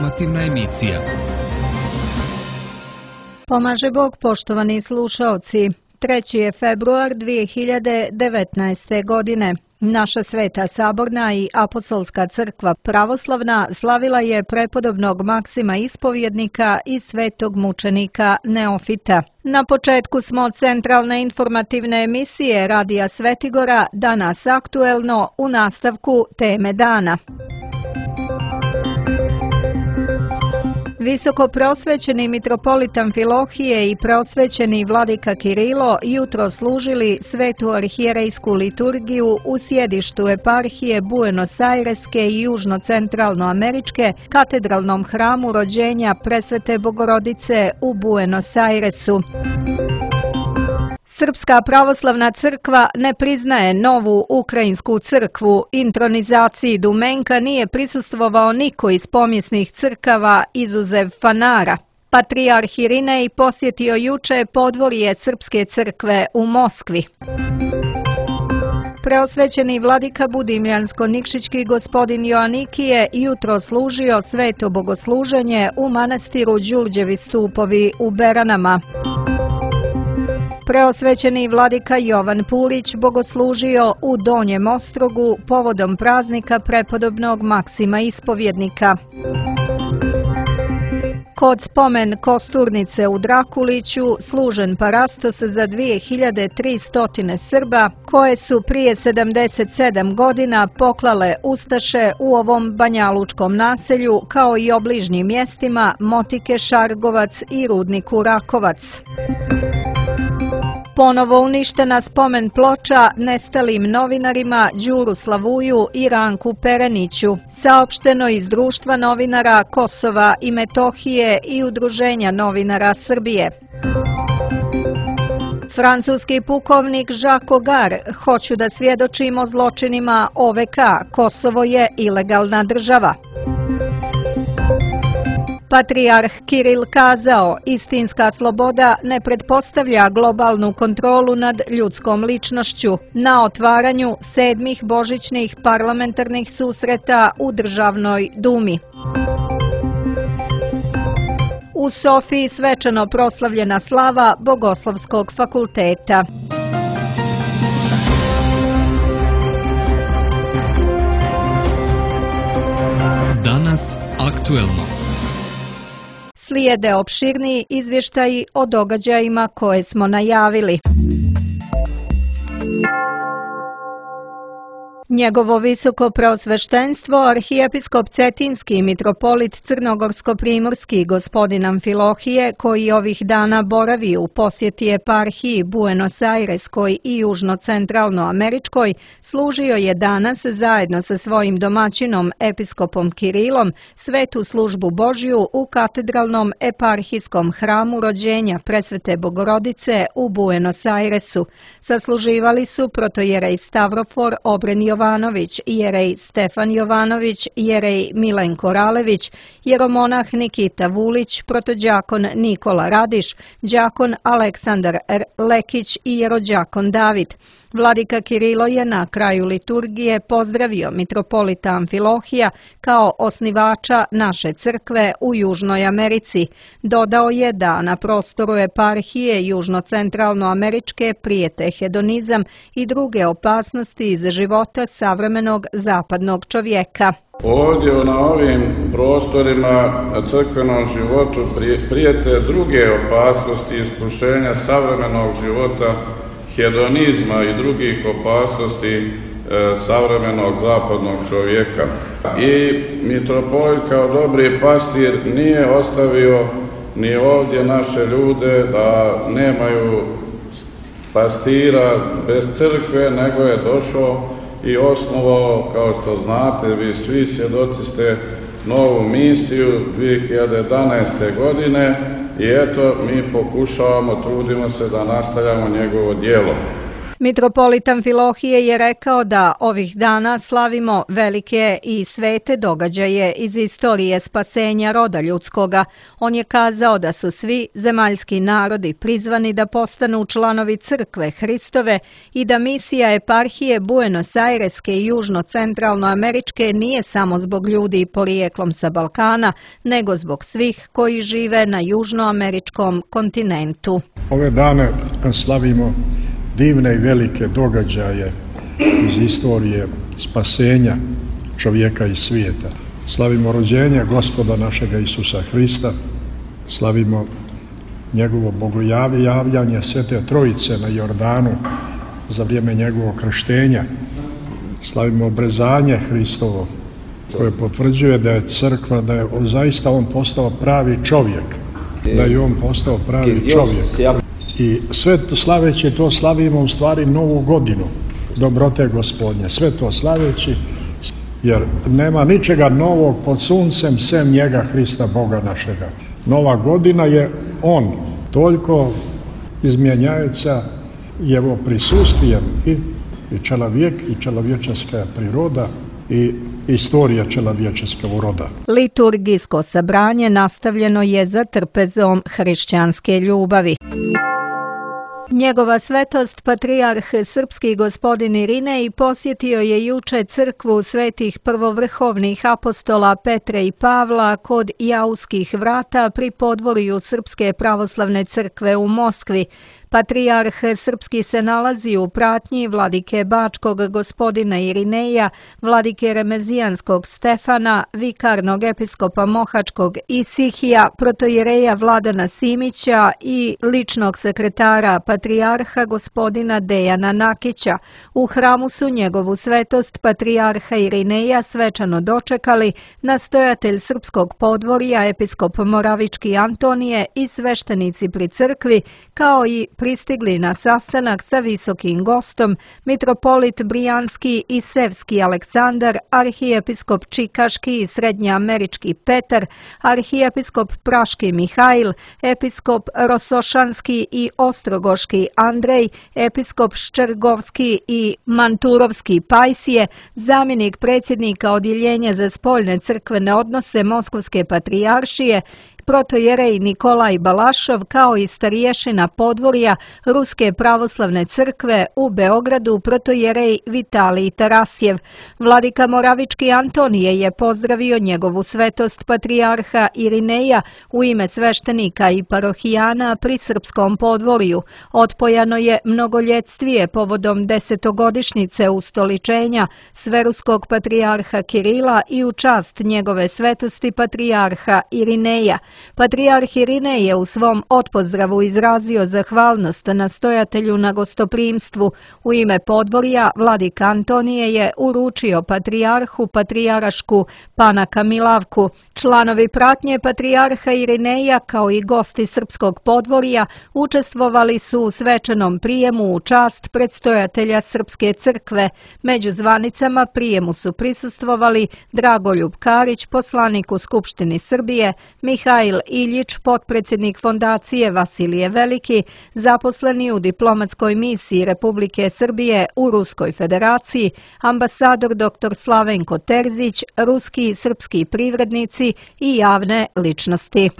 informativna emisija. Pomaže Bog, poštovani slušaoci. 3. je februar 2019. godine. Naša Sveta Saborna i Apostolska crkva pravoslavna slavila je prepodobnog Maksima Ispovjednika i svetog mučenika Neofita. Na početku smo centralne informativne emisije Radija Svetigora, danas aktuelno, u nastavku teme dana. Visoko prosvećeni mitropolit Amfilohije i prosvećeni vladika Kirilo jutro služili svetu arhijerejsku liturgiju u sjedištu eparhije Buenos Aireske i južno-centralnoameričke katedralnom hramu rođenja Presvete Bogorodice u Buenos Airesu. Srpska pravoslavna crkva ne priznaje novu ukrajinsku crkvu. Intronizaciji Dumenka nije prisustvovao niko iz pomjesnih crkava izuzev Fanara. Patrijarh Irinej posjetio juče podvorje Srpske crkve u Moskvi. Preosvećeni vladika Budimljansko-Nikšićki gospodin Joanikije jutro služio sveto bogosluženje u manastiru Đurđevi stupovi u Beranama. Preosvećeni vladika Jovan Purić bogoslužio u Donjem Ostrogu povodom praznika prepodobnog Maksima Ispovjednika. Kod spomen Kosturnice u Drakuliću služen parastos za 2300 Srba koje su prije 77 godina poklale ustaše u ovom banjalučkom naselju kao i obližnjim mjestima Motike Šargovac i Rudniku Rakovac. Ponovo uništena spomen ploča nestalim novinarima Đuru Slavuju i Ranku Pereniću, saopšteno iz Društva novinara Kosova i Metohije i Udruženja novinara Srbije. Francuski pukovnik Jacques Augar: hoću da svjedočim o zločinima OVK, Kosovo je ilegalna država. Patrijarh Kiril kazao: istinska sloboda ne pretpostavlja globalnu kontrolu nad ljudskom ličnošću, na otvaranju 7. božićnih parlamentarnih susreta u Državnoj dumi. U Sofiji svečano proslavljena slava Bogoslovskog fakulteta. Danas aktuelno. Slijede opširniji izvještaji o događajima koje smo najavili. Njegovo visoko preosveštenstvo, arhijepiskop Cetinski mitropolit Crnogorsko-primorski gospodin Amfilohije, koji ovih dana boravi u posjeti eparhiji Buenos Aireskoj i južno-centralnoameričkoj, služio je danas zajedno sa svojim domaćinom episkopom Kirilom svetu službu Božju u katedralnom eparhijskom hramu rođenja Presvete Bogorodice u Buenos Airesu. Sasluživali su protojerej Stavrofor Obren Jovanović, jerej Stefan Jovanović, jerej Milenko Ralević, jeromonah Nikita Vulić, protođakon Nikola Radiš, đakon Aleksandar Lekić i jerođakon David. Vladika Kirilo je na kraju liturgije pozdravio mitropolita Amfilohija kao osnivača naše crkve u Južnoj Americi. Dodao je da na prostoru eparhije južno-centralnoameričke prijete hedonizam i druge opasnosti iz života savremenog zapadnog čovjeka. Ovdje na ovim prostorima crkvenom životu prijete druge opasnosti iskušenja savremenog života, hedonizma i drugih opasnosti savremenog zapadnog čovjeka. I mitropolit kao dobri pastir nije ostavio ni ovdje naše ljude da nemaju pastira bez crkve, nego je došao i osnovao, kao što znate, vi svi svjedoci ste, novu misiju 2011. godine i eto mi pokušavamo, trudimo se da nastavljamo njegovo djelo. Mitropolit Amfilohije je rekao da ovih dana slavimo velike i svete događaje iz istorije spasenja roda ljudskoga. On je kazao da su svi zemaljski narodi prizvani da postanu članovi crkve Hristove i da misija eparhije Buenos Aireske i južno-centralnoameričke nije samo zbog ljudi porijeklom sa Balkana, nego zbog svih koji žive na južnoameričkom kontinentu. Ove dane slavimo divne i velike događaje iz istorije spasenja čovjeka i svijeta. Slavimo rođenje Gospoda našega Isusa Hrista, slavimo njegovo bogojavljanje Svete Trojice na Jordanu za vrijeme njegovog krštenja. Slavimo obrezanje Hristovo koje potvrđuje da je crkva, da je zaista on postao pravi čovjek, da je on postao pravi čovjek. I sve to slaveći, to slavimo u stvari novu godinu dobrote Gospodnje. Sve to slaveći, jer nema ničega novog pod suncem sem njega Hrista Boga našega. Nova godina je on, toliko izmjenjajuća jeho prisustvijem i čelovjek i čelovječeska priroda i istorija čelovječeskog roda. Liturgijsko sabranje nastavljeno je za trpezom hrišćanske ljubavi. Njegova svetost patrijarh srpski gospodin Irinej posjetio je juče crkvu svetih prvovrhovnih apostola Petre i Pavla kod Jauskih vrata pri podvorju Srpske pravoslavne crkve u Moskvi. Patrijarh srpski se nalazi u pratnji vladike Bačkog gospodina Irineja, vladike Remezijanskog Stefana, vikarnog episkopa Mohačkog Isihija, protojereja Vladana Simića i ličnog sekretara patrijarha gospodina Dejana Nakića. U hramu su njegovu svetost patrijarha Irineja svečano dočekali nastojatelj srpskog podvorja episkop Moravički Antonije i sveštenici pri crkvi, kao i pristigli na sastanak sa visokim gostom mitropolit Brijanski i Sevski Aleksandar, arhijepiskop Čikaški i Srednjeamerički Petar, arhijepiskop Praški Mihajl, episkop Rosošanski i Ostrogoški Andrej, episkop Ščergovski i Manturovski Pajsije, zamjenik predsjednika Odjeljenja za spoljne crkvene odnose Moskovske patrijaršije, protojerej Nikolaj Balašov, kao i starješina podvorja Ruske pravoslavne crkve u Beogradu protojerej Vitalij Tarasjev. Vladika Moravički Antonije je pozdravio njegovu svetost patrijarha Irineja u ime sveštenika i parohijana pri srpskom podvorju. Otpojano je mnogoljetvije povodom 10-godišnjice ustoličenja sveruskog patrijarha Kirila i u čast njegove svetosti patrijarha Irineja. Patrijarh Irinej je u svom otpozdravu izrazio zahvalnost nastojatelju na gostoprimstvu. U ime podvorja vladika Antonije je uručio patrijarhu patrijarašku Panaka Milavku. Članovi pratnje patrijarha Irineja kao i gosti srpskog podvorja učestvovali su u svečanom prijemu u čast predstojatelja Srpske crkve. Među zvanicama prijemu su prisustvovali Dragoljub Karić, poslanik u Skupštini Srbije, Mihajl Iljić, potpredsjednik fondacije Vasilije Veliki, zaposleni u diplomatskoj misiji Republike Srbije u Ruskoj federaciji, ambasador dr. Slavenko Terzić, ruski i srpski privrednici i javne ličnosti.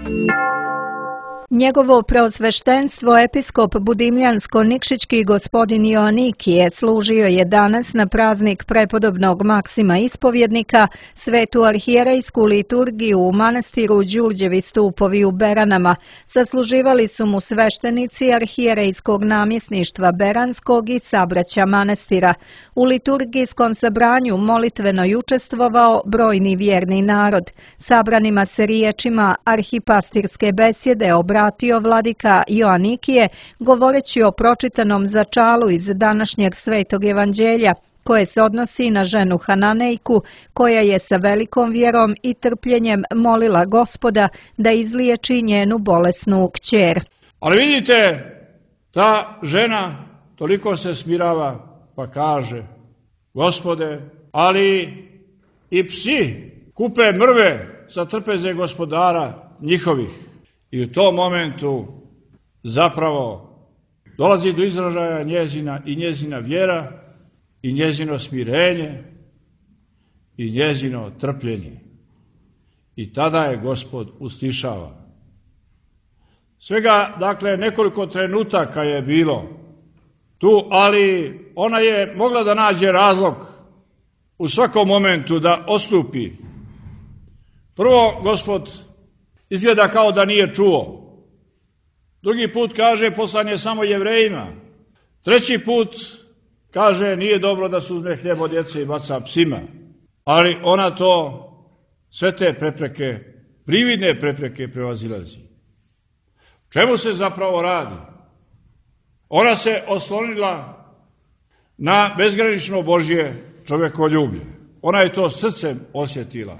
Njegovo preosveštenstvo episkop Budimljansko-Nikšićki gospodin Joanikije služio je danas na praznik prepodobnog Maksima Ispovjednika, svetu arhijerejsku liturgiju u manastiru Đurđevi stupovi u Beranama. Sasluživali su mu sveštenici arhijerejskog namjesništva Beranskog i sabraća manastira. U liturgijskom sabranju molitveno je učestvovao brojni vjerni narod. Sabranima se riječima arhipastirske besjede obratio vladika Joanikije, govoreći o pročitanom začalu iz današnjeg svetog evanđelja, koje se odnosi na ženu Hananejku, koja je sa velikom vjerom i trpljenjem molila Gospoda da izliječi njenu bolesnu kćer. Ali vidite, ta žena toliko se smirava, pa kaže: Gospode, ali i psi kupe mrve za trpeze gospodara njihovih. I u tom momentu zapravo dolazi do izražaja njezina vjera i njezino smirenje i njezino trpljenje. I tada je Gospod uslišava. Svega, dakle, nekoliko trenutaka je bilo tu, ali ona je mogla da nađe razlog u svakom momentu da odstupi. Prvo, Gospod izgleda kao da nije čuo. Drugi put kaže poslan je samo Jevrejima. Treći put kaže nije dobro da se uzme hljeb od djece i baca psima. Ali ona to, sve te prepreke, prividne prepreke prevazilazi. Čemu se zapravo radi? Ona se oslonila na bezgranično Božje čovekoljublje. Ona je to srcem osjetila.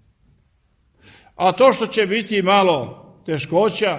A to što će biti malo teškoća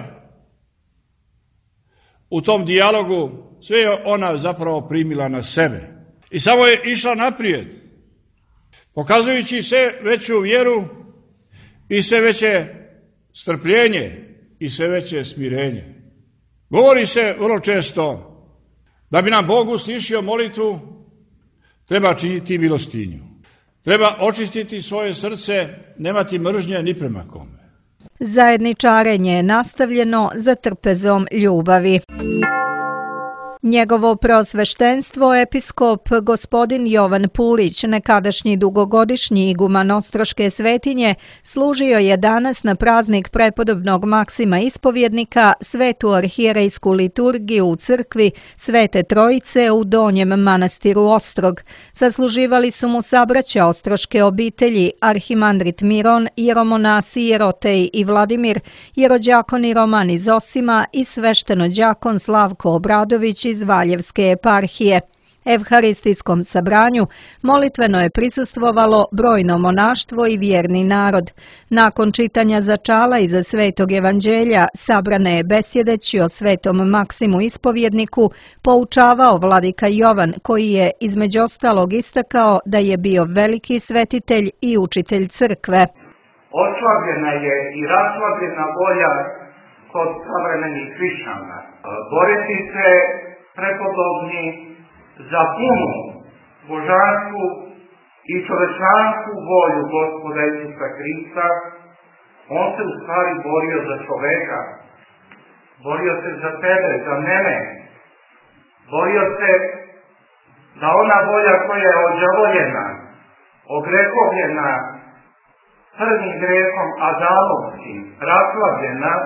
u tom dijalogu, sve je ona zapravo primila na sebe. I samo je išla naprijed, pokazujući sve veću vjeru i sve veće strpljenje i sve veće smirenje. Govori se vrlo često da bi nam Bog uslišio molitvu, treba činiti milostinju. Treba očistiti svoje srce, nemati mržnje ni prema kome. Zajedničarenje je nastavljeno za trpezom ljubavi. Njegovo preosveštenstvo episkop gospodin Jovan Pulić, nekadašnji dugogodišnji iguman Ostroške svetinje, služio je danas na praznik prepodobnog Maksima ispovjednika svetu arhijerejsku liturgiju u crkvi Svete Trojice u Donjem manastiru Ostrog. Sasluživali su mu sabraća ostroške obitelji, arhimandrit Miron, jeromonasi Jerotej i Vladimir, jerođakoni Roman iz Osima i sveštenođakon Slavko Obradović iz Valjevske eparhije. Evharistijskom sabranju molitveno je prisustvovalo brojno monaštvo i vjerni narod. Nakon čitanja začala iza Svetog evanđelja sabrane je besjedeći o svetom Maksimu ispovjedniku poučavao vladika Jovan, koji je između ostalog istakao da je bio veliki svetitelj i učitelj crkve. Oslabljena je i raslabljena volja kod savremenih hrišćana. Boriti se prepodobni za punu božansku i čovečansku volju Gospoda Isusa Hrista, on se u stvari borio za čoveka, borio se za tebe, za mene, borio se da ona volja koja je odžavoljena, ogrehovljena prvim grehom Adamovskim, raslabljena,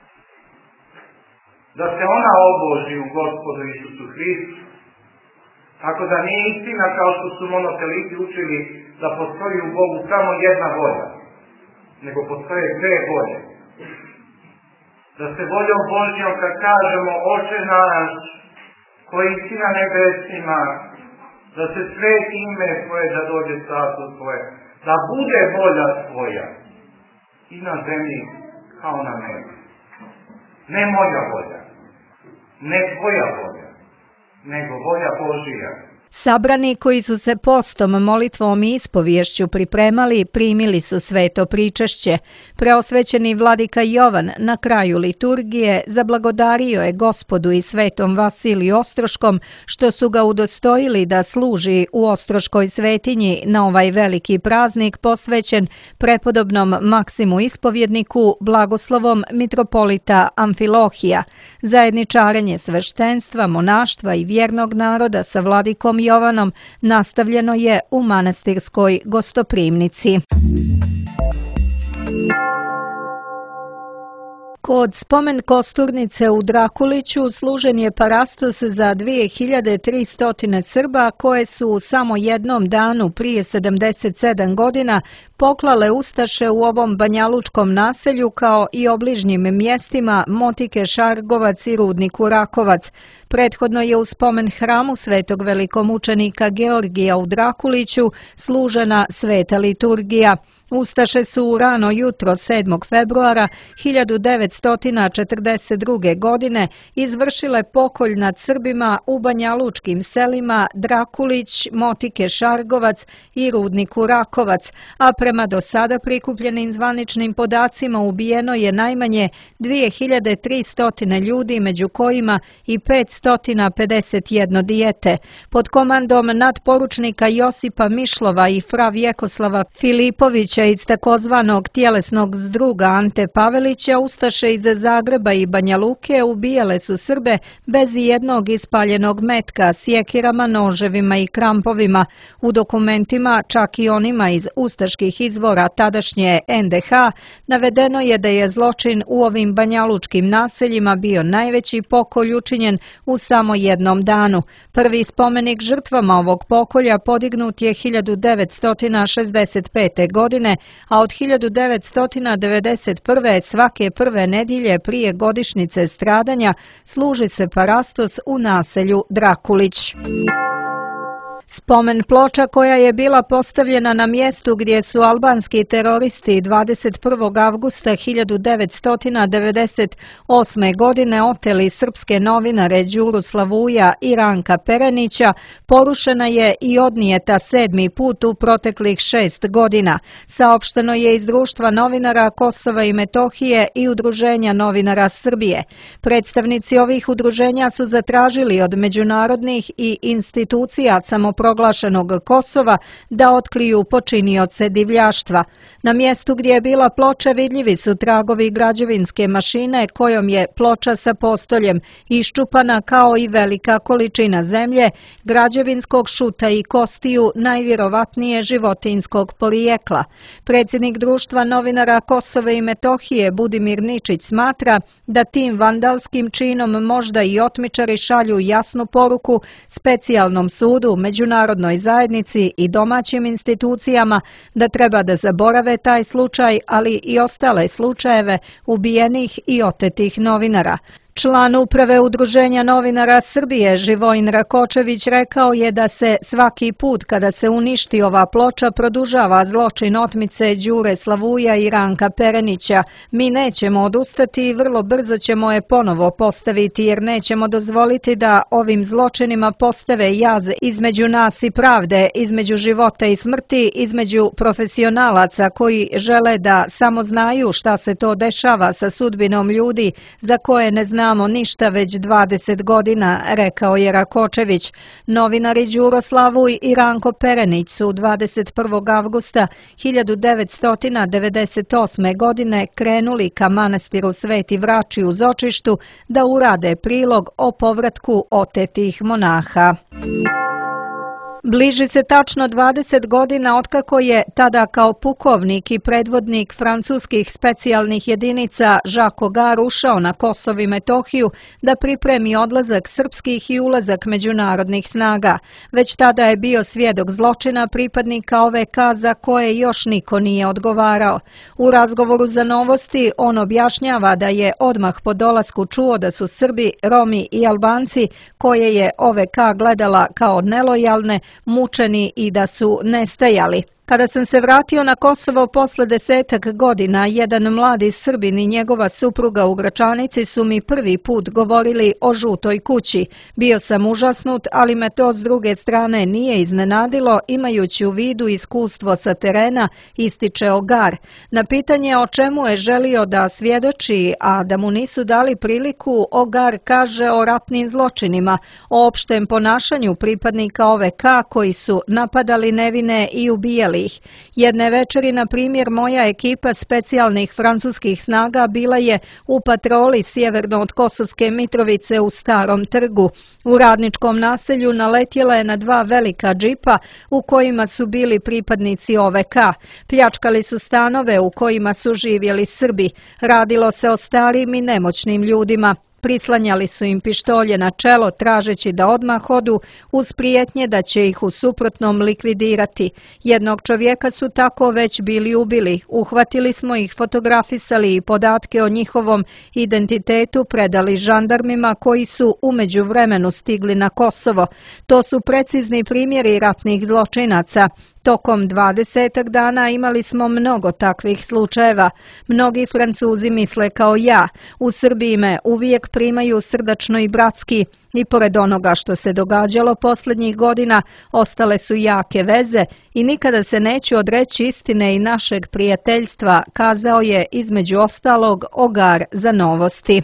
da se ona obloži u Gospodu Isusu Hristu. Tako da nije istina kao što su monoteliti učili da postoji u Bogu samo jedna volja, nego postoje dve volje. Da se voljom Božjom kad kažemo Oče naš koji si na nebesima, da se sveti ime Tvoje, da dođe carstvo Tvoje, da bude volja Tvoja i na zemlji kao na nebu. Ne moja volja, ne Tvoja volja, nego volja Božija. Sabrani koji su se postom, molitvom i ispovješću pripremali, primili su sveto pričešće. Preosvećeni vladika Jovan na kraju liturgije zablagodario je Gospodu i svetom Vasiliju Ostroškom što su ga udostojili da služi u Ostroškoj svetinji na ovaj veliki praznik posvećen prepodobnom Maksimu ispovjedniku blagoslovom mitropolita Amfilohija. Zajedničarenje sveštenstva, monaštva i vjernog naroda sa vladikom Jovanom nastavljeno je u manastirskoj gostoprimnici. Kod spomen kosturnice u Drakuliću služen je parastos za 2300 Srba koje su u samo jednom danu prije 77 godina poklale ustaše u ovom banjalučkom naselju kao i obližnjim mjestima Motike Šargovac i Rudniku Rakovac. Prethodno je u spomen hramu svetog velikomučenika Georgija u Drakuliću služena sveta liturgija. Ustaše su u rano jutro 7. februara 1942. godine izvršile pokolj nad Srbima u banjalučkim selima Drakulić, Motike Šargovac i Rudniku Rakovac, a prema do sada prikupljenim zvaničnim podacima ubijeno je najmanje 2300 ljudi, među kojima i 551 dijete. Pod komandom nadporučnika Josipa Mišlova i fra Vjekoslava Filipovića iz takozvanog tjelesnog zdruga Ante Pavelića, ustaše iz Zagreba i Banja Luke ubijale su Srbe bez jednog ispaljenog metka, sjekirama, noževima i krampovima. U dokumentima, čak i onima iz ustaških izvora tadašnje NDH, navedeno je da je zločin u ovim banjalučkim naseljima bio najveći pokolj učinjen u samo jednom danu. Prvi spomenik žrtvama ovog pokolja podignut je 1965. godine, a od 1991. svake prve nedjelje prije godišnjice stradanja služi se parastos u naselju Drakulić. Spomen ploča koja je bila postavljena na mjestu gdje su albanski teroristi 21. avgusta 1998. godine oteli srpske novinare Đuru Slavuja i Ranka Perenića, porušena je i odnijeta 7. put u proteklih 6 godina. Saopšteno je iz Društva novinara Kosova i Metohije i Udruženja novinara Srbije. Predstavnici ovih udruženja su zatražili od međunarodnih i institucija samoproglašenog Kosova da otkriju počinioce divljaštva. Na mjestu gdje je bila ploča vidljivi su tragovi građevinske mašine kojom je ploča sa postoljem iščupana, kao i velika količina zemlje, građevinskog šuta i kostiju najvjerovatnije životinjskog porijekla. Predsjednik Društva novinara Kosova i Metohije Budimir Ničić smatra da tim vandalskim činom možda i otmičari šalju jasnu poruku specijalnom sudu, međunarodnoj zajednici i domaćim institucijama da treba da zaborave taj slučaj, ali i ostale slučajeve ubijenih i otetih novinara. Član uprave Udruženja novinara Srbije Živojin Rakočević rekao je da se svaki put kada se uništi ova ploča produžava zločin otmice Đure Slavuja i Ranka Perenića. Mi nećemo odustati i vrlo brzo ćemo je ponovo postaviti, jer nećemo dozvoliti da ovim zločinima postave jaz između nas i pravde, između života i smrti, između profesionalaca koji žele da samo znaju šta se to dešava sa sudbinom ljudi za koje ne znamo ništa već 20 godina, rekao je Rakočević. Novinari Đuro Slavuj i Ranko Perenić su 21. avgusta 1998. godine krenuli ka manastiru Sveti Vrači u Zočištu da urade prilog o povratku otetih monaha. Bliži se tačno 20 godina otkako je tada kao pukovnik i predvodnik francuskih specijalnih jedinica Žako Gar ušao na Kosovo i Metohiju da pripremi odlazak srpskih i ulazak međunarodnih snaga. Već tada je bio svjedok zločina pripadnika OVK za koje još niko nije odgovarao. U razgovoru za Novosti on objašnjava da je odmah po dolasku čuo da su Srbi, Romi i Albanci, koje je OVK gledala kao nelojalne, mučeni i da su nestajali. Kada sam se vratio na Kosovo posle 10 godina, jedan mladi Srbin i njegova supruga u Gračanici su mi prvi put govorili o žutoj kući. Bio sam užasnut, ali me to s druge strane nije iznenadilo, imajući u vidu iskustvo sa terena, ističe Ogar. Na pitanje o čemu je želio da svjedoči, a da mu nisu dali priliku, Ogar kaže o ratnim zločinima, o opštem ponašanju pripadnika OVK koji su napadali nevine i ubijali. Jedne večeri, na primjer, moja ekipa specijalnih francuskih snaga bila je u patroli sjeverno od Kosovske Mitrovice u Starom trgu. U radničkom naselju naletjela je na dva velika džipa u kojima su bili pripadnici OVK. Pljačkali su stanove u kojima su živjeli Srbi. Radilo se o starim i nemoćnim ljudima. Prislanjali su im pištolje na čelo tražeći da odmah odu uz prijetnje da će ih u suprotnom likvidirati. Jednog čovjeka su tako već bili ubili. Uhvatili smo ih, fotografisali i podatke o njihovom identitetu predali žandarmima koji su u međuvremenu stigli na Kosovo. To su precizni primjeri ratnih zločinaca. Tokom 20 dana imali smo mnogo takvih slučajeva. Mnogi Francuzi misle kao ja. U Srbiji me uvijek primaju srdačno i bratski. I pored onoga što se događalo posljednjih godina, ostale su jake veze i nikada se neću odreći istine i našeg prijateljstva, kazao je između ostalog Ogar za Novosti.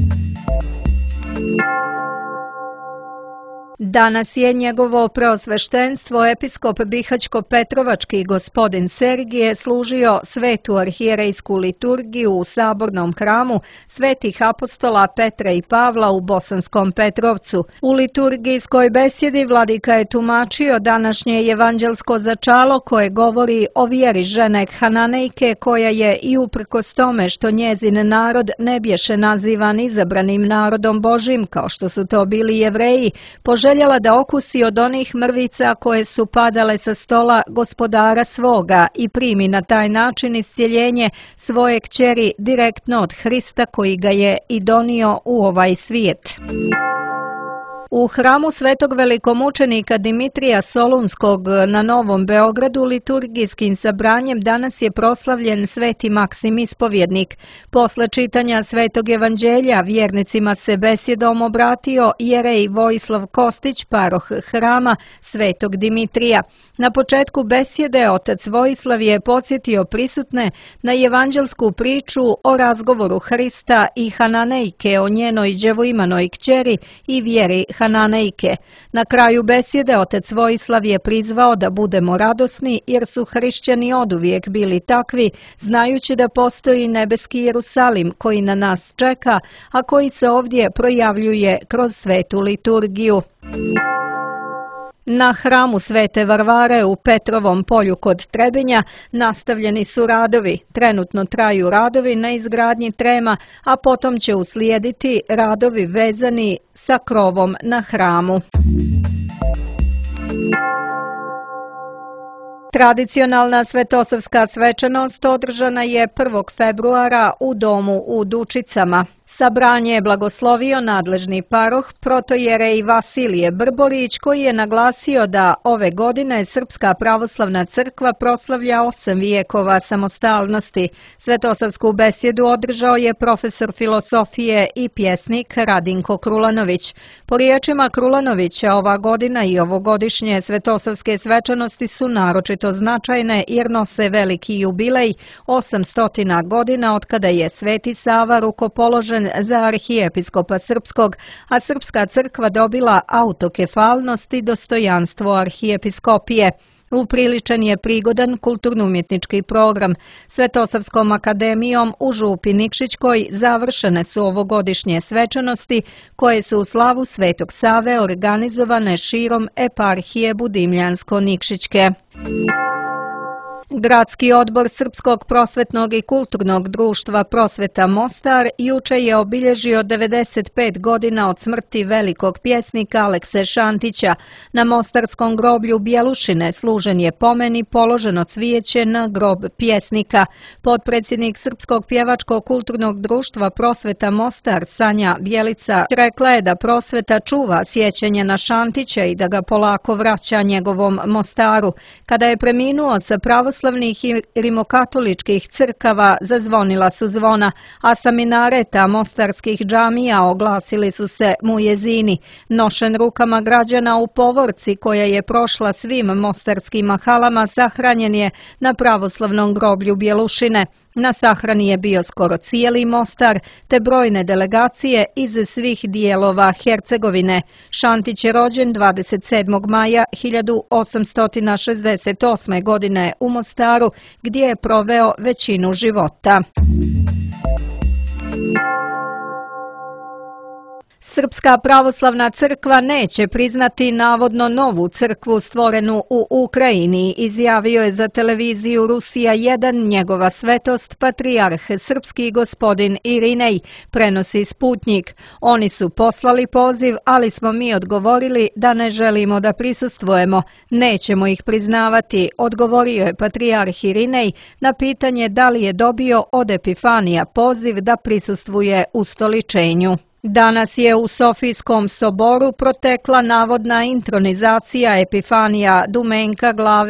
Danas je njegovo preosveštenstvo episkop Bihaćko-Petrovački gospodin Sergije služio svetu arhijerejsku liturgiju u sabornom hramu svetih apostola Petra i Pavla u Bosanskom Petrovcu. U liturgijskoj besjedi vladika je tumačio današnje evanđelsko začalo koje govori o vjeri žene Hananejke koja je i uprkos tome što njezin narod ne bješe nazivan izabranim narodom Božim kao što su to bili Jevreji, poželjela da okusi od onih mrvica koje su padale sa stola gospodara svoga i primi na taj način iscjeljenje svoje kćeri direktno od Hrista koji ga je i donio u ovaj svijet. U hramu svetog velikomučenika Dimitrija Solunskog na Novom Beogradu liturgijskim sabranjem danas je proslavljen sveti Maksim Ispovjednik. Posle čitanja svetog evanđelja vjernicima se besjedom obratio jerej Vojislav Kostić, paroh hrama svetog Dimitrija. Na početku besjede otac Vojislav je podsjetio prisutne na evanđelsku priču o razgovoru Hrista i Hananejke o njenoj djevoimanoj kćeri i vjeri Hananejke. Na kraju besjede otac Vojislav je prizvao da budemo radosni jer su hrišćani oduvijek bili takvi, znajući da postoji nebeski Jerusalim koji na nas čeka, a koji se ovdje projavljuje kroz svetu liturgiju. Na hramu Svete Varvare u Petrovom polju kod Trebinja nastavljeni su radovi. Trenutno traju radovi na izgradnji trema, a potom će uslijediti radovi vezani sa krovom na hramu. Tradicionalna svetosavska svečanost održana je 1. februara u domu u Dučicama. Sabranje je blagoslovio nadležni paroh protojerej Vasilije Brborić koji je naglasio da ove godine Srpska pravoslavna crkva proslavlja 8 vijekova samostalnosti. Svetosavsku besjedu održao je profesor filosofije i pjesnik Radinko Krulanović. Po riječima Krulanovića ova godina i ovogodišnje svetosavske svečanosti su naročito značajne jer nose veliki jubilej 800 godina od kada je Sveti Sava rukopoložen za arhijepiskopa srpskog, a Srpska crkva dobila autokefalnost i dostojanstvo arhijepiskopije. Upriličen je prigodan kulturno-umjetnički program. Svetosavskom akademijom u Župi Nikšićkoj završene su ovogodišnje svečanosti koje su u slavu Svetog Save organizovane širom eparhije Budimljansko-Nikšićke. Gradski odbor Srpskog prosvetnog i kulturnog društva Prosveta Mostar juče je obilježio 95 godina od smrti velikog pjesnika Alekse Šantića. Na mostarskom groblju Bjelušine služen je pomen i položeno cvijeće na grob pjesnika. Potpredsjednik Srpskog pjevačkog kulturnog društva Prosveta Mostar Sanja Bjelica rekla je da Prosveta čuva sjećanje na Šantića i da ga polako vraća njegovom Mostaru. Kada je preminuo sa pravoslavnih i rimokatoličkih crkava zazvonila su zvona, a sa minareta mostarskih džamija oglasili su se mujezini. Nošen rukama građana u povorci koja je prošla svim mostarskim mahalama sahranjen je na pravoslavnom groblju Bjelušine. Na sahrani je bio skoro cijeli Mostar, te brojne delegacije iz svih dijelova Hercegovine. Šantić je rođen 27. maja 1868. godine u Mostaru, gdje je proveo većinu života. Srpska pravoslavna crkva neće priznati navodno novu crkvu stvorenu u Ukrajini, izjavio je za televiziju Rusija 1 njegova svetost patrijarh srpski gospodin Irinej, prenosi Sputnjik. Oni su poslali poziv, ali smo mi odgovorili da ne želimo da prisustvujemo. Nećemo ih priznavati, odgovorio je patrijarh Irinej na pitanje da li je dobio od Epifanija poziv da prisustvuje ustoličenju. Danas je u Sofijskom soboru protekla navodna intronizacija Epifanija Dumenka glave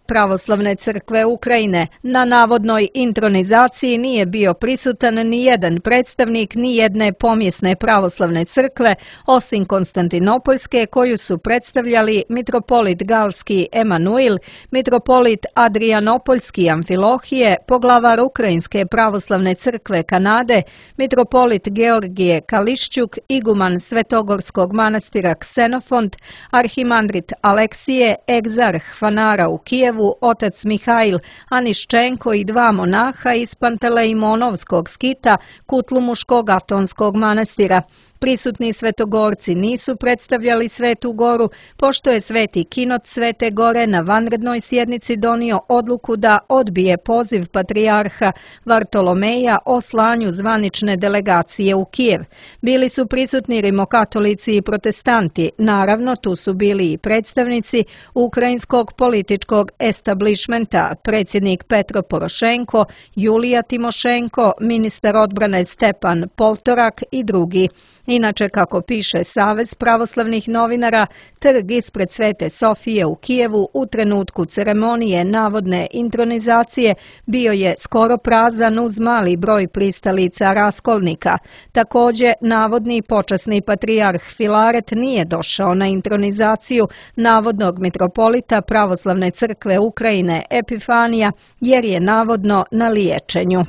Pravoslavne crkve Ukrajine. Na navodnoj intronizaciji nije bio prisutan ni jedan predstavnik ni jedne pomjesne pravoslavne crkve, osim Konstantinopoljske, koju su predstavljali mitropolit Galski Emanuil, mitropolit Adrianopoljski Amfilohije, poglavar Ukrajinske pravoslavne crkve Kanade, mitropolit Georgije Kališćuk, iguman Svetogorskog manastira Ksenofont, arhimandrit Aleksije, egzarh Fanara u Kijevu, otac Mihajl Aniščenko i dva monaha iz Pantelejmonovskog skita Kutlumuškog atonskog manastira. Prisutni svetogorci nisu predstavljali Svetu Goru, pošto je Sveti Kinot Svete Gore na vanrednoj sjednici donio odluku da odbije poziv patrijarha Vartolomeja o slanju zvanične delegacije u Kijev. Bili su prisutni rimokatolici i protestanti, naravno tu su bili i predstavnici ukrajinskog političkog establishmenta, predsjednik Petro Porošenko, Julija Timošenko, ministar odbrane Stepan Poltorak i drugi. Inače, kako piše Savez pravoslavnih novinara, trg ispred Svete Sofije u Kijevu u trenutku ceremonije navodne intronizacije bio je skoro prazan uz mali broj pristalica raskolnika. Također, navodni počasni patrijarh Filaret nije došao na intronizaciju navodnog mitropolita Pravoslavne crkve Ukrajine Epifanija, jer je navodno na liječenju.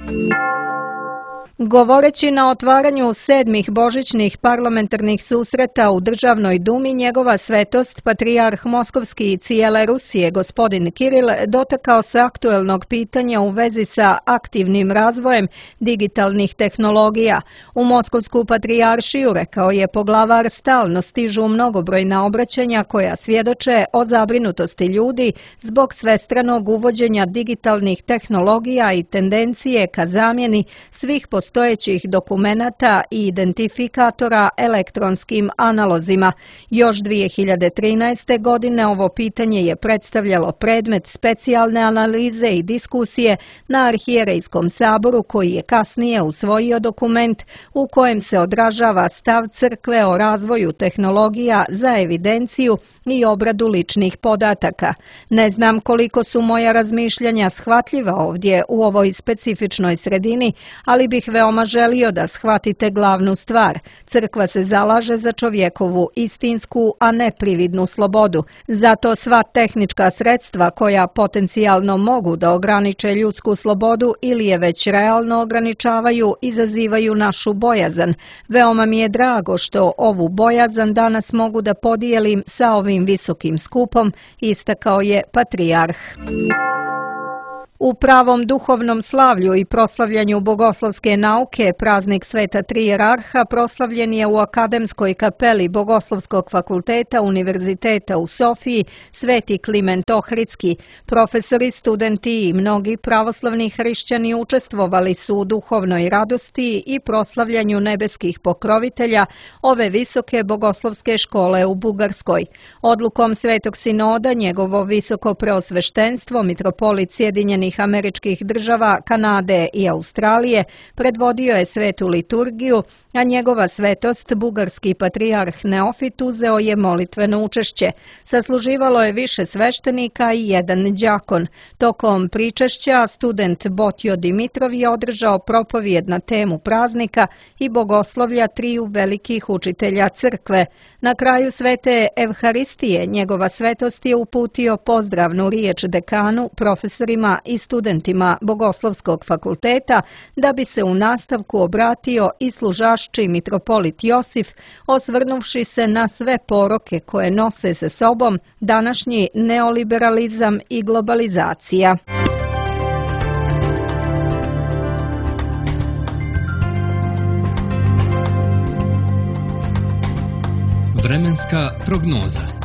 Govoreći na otvaranju 7. božićnih parlamentarnih susreta u Državnoj dumi, njegova svetost, patrijarh Moskovski i cijele Rusije, gospodin Kiril, dotakao se aktuelnog pitanja u vezi sa aktivnim razvojem digitalnih tehnologija. U Moskovsku patrijaršiju, rekao je poglavar, stalno stižu mnogobrojna obraćanja koja svjedoče o zabrinutosti ljudi zbog svestranog uvođenja digitalnih tehnologija i tendencije ka zamjeni svih postojećih dokumenata i identifikatora elektronskim analozima. Još 2013. godine ovo pitanje je predstavljalo predmet specijalne analize i diskusije na Arhijerejskom saboru, koji je kasnije usvojio dokument u kojem se odražava stav crkve o razvoju tehnologija za evidenciju i obradu ličnih podataka. Ne znam koliko su moja razmišljanja shvatljiva ovdje u ovoj specifičnoj sredini, ali bih veoma želio da shvatite glavnu stvar. Crkva se zalaže za čovjekovu istinsku, a ne prividnu slobodu. Zato sva tehnička sredstva koja potencijalno mogu da ograniče ljudsku slobodu ili je već realno ograničavaju, izazivaju našu bojazan. Veoma mi je drago što ovu bojazan danas mogu da podijelim sa ovim visokim skupom, istakao je patrijarh. U pravom duhovnom slavlju i proslavljanju bogoslovske nauke praznik Sveta Tri Jerarha proslavljen je u Akademskoj kapeli Bogoslovskog fakulteta Univerziteta u Sofiji Sveti Kliment Ohridski. Profesori, studenti i mnogi pravoslavni hrišćani učestvovali su u duhovnoj radosti i proslavljanju nebeskih pokrovitelja ove visoke bogoslovske škole u Bugarskoj. Odlukom Svetog sinoda njegovo visoko preosveštenstvo mitropolit Sjedinjenih Američkih Država, Kanade i Australije predvodio je svetu liturgiju, a njegova svetost, bugarski patrijarh Neofit, uzeo je molitveno učešće. Sasluživalo je više sveštenika i jedan đakon. Tokom pričešća student Botjo Dimitrov je održao propovijed na temu praznika i bogoslovlja triju velikih učitelja crkve. Na kraju svete Evharistije njegova svetost je uputio pozdravnu riječ dekanu, profesorima i studentima Bogoslovskog fakulteta, da bi se u nastavku obratio i služašči mitropolit Josif, osvrnuvši se na sve poroke koje nose sa sobom današnji neoliberalizam i globalizacija. Vremenska prognoza.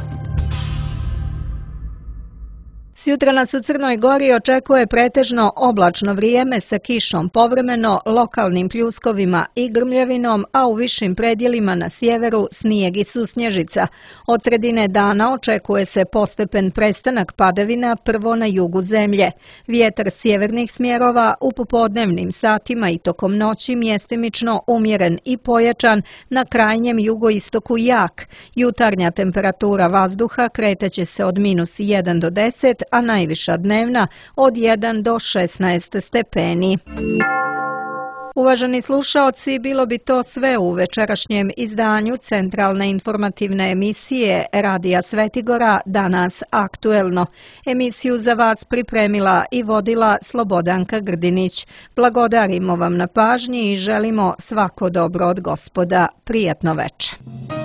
Sutra nas u Crnoj Gori očekuje pretežno oblačno vrijeme sa kišom, povremeno lokalnim pljuskovima i grmljavinom, a u višim predjelima na sjeveru snijeg i susnježica. Od sredine dana očekuje se postepen prestanak padavina, prvo na jugu zemlje. Vjetar sjevernih smjerova u popodnevnim satima i tokom noći mjestimično umjeren i pojačan, na krajnjem jugoistoku jak. Jutarnja temperatura vazduha kretaće se od -1 do 10, a najviša dnevna od 1 do 16 stepeni. Uvaženi slušaoci, bilo bi to sve u večerašnjem izdanju centralne informativne emisije Radija Svetigora Danas aktuelno. Emisiju za vas pripremila i vodila Slobodanka Grdinić. Blagodarimo vam na pažnji i želimo svako dobro od Gospoda. Prijatno veče.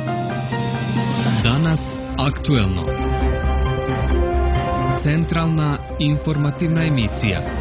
Danas aktuelno. Centralna informativna emisija.